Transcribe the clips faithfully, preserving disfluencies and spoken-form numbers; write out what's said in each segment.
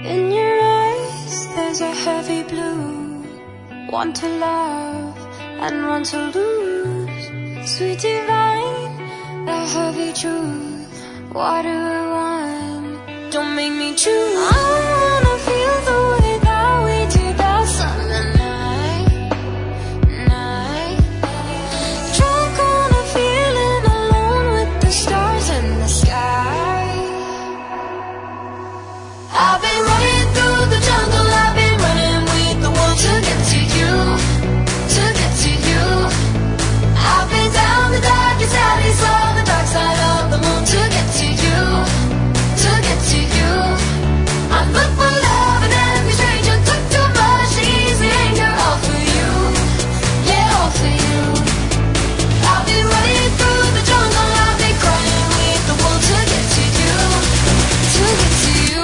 In your eyes there's a heavy blue, one to love and one to lose. Sweet divine, the heavy truth. What do I want? Don't make me choose. I wanna feel the way that we did that summer night, night. Drunk on a feeling, alone with the stars in the sky. I've been running through the jungle, I've been running with the wolves to get to you, to get to you. I've been down the darkest alley, saw the dark side of the moon to get to you, to get to you. I look for love and every stranger took too much easy anger, all for you, yeah, all for you. I've been running through the jungle, I've been crying with the wolves to get to you, to get to you.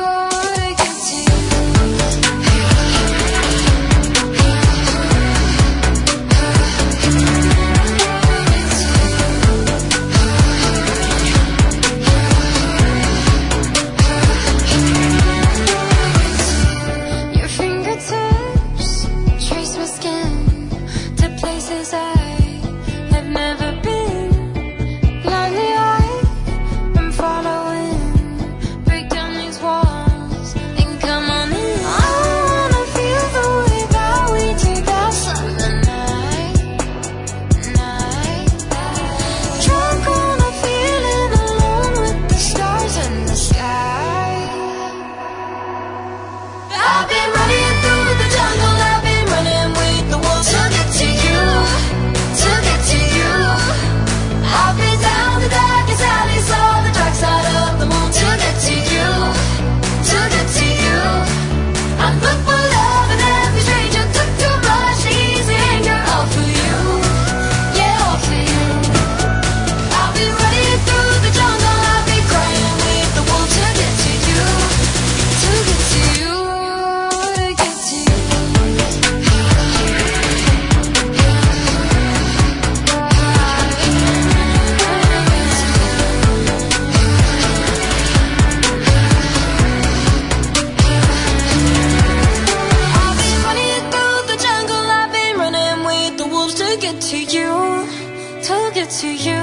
To you,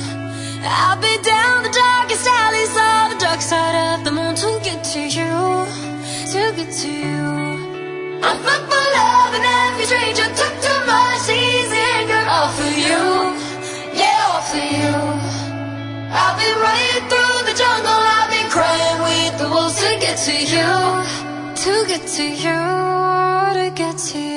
I'll be down the darkest alleys, all the dark side of the moon to get to you, to get to you. I'm fucked for love and every stranger took too much easy anger, all for you, yeah, all for you. I've been running through the jungle, I've been crying with the wolves to get to you, to get to you, to get to you.